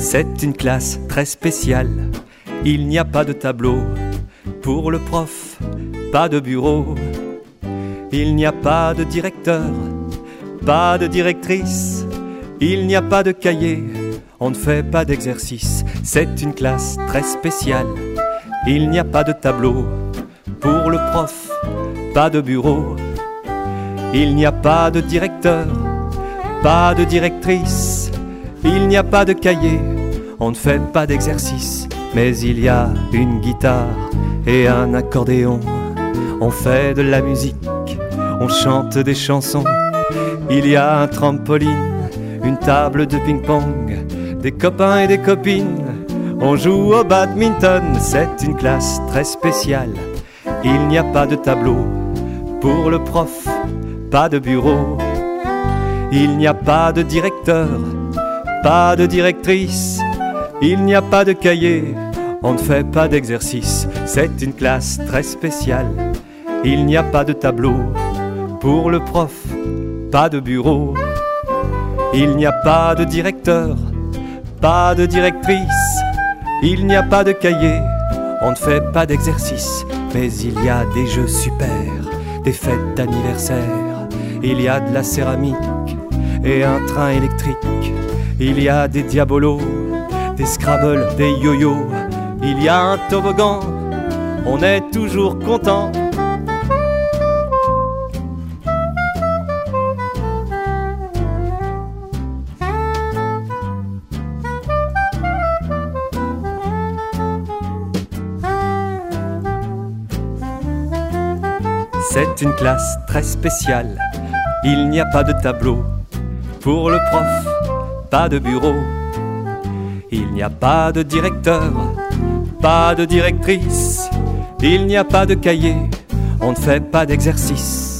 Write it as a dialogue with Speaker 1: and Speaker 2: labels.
Speaker 1: C'est une classe très spéciale. Il n'y a pas de tableau pour le prof, pas de bureau. Il n'y a pas de directeur, pas de directrice. Il n'y a pas de cahier, on ne fait pas d'exercice. C'est une classe très spéciale. Il n'y a pas de tableau pour le prof, pas de bureau. Il n'y a pas de directeur, pas de directrice. Il n'y a pas de cahier, on ne fait pas d'exercice. Mais il y a une guitare et un accordéon. On fait de la musique, on chante des chansons. Il y a un trampoline, une table de ping-pong, des copains et des copines. On joue au badminton, c'est une classe très spéciale. Il n'y a pas de tableau pour le prof, pas de bureau. Il n'y a pas de directeur, pas de directrice. Il n'y a pas de cahier, on ne fait pas d'exercice. C'est une classe très spéciale. Il n'y a pas de tableau pour le prof, pas de bureau. Il n'y a pas de directeur, pas de directrice. Il n'y a pas de cahier, on ne fait pas d'exercice. Mais il y a des jeux super, des fêtes d'anniversaire. Il y a de la céramique et un train électrique. Il y a des diabolos, des Scrabble, des yo-yo. Il y a un toboggan, on est toujours content. C'est une classe très spéciale. Il n'y a pas de tableau pour le prof, pas de bureau. Il n'y a pas de directeur, pas de directrice. Il n'y a pas de cahier, on ne fait pas d'exercice.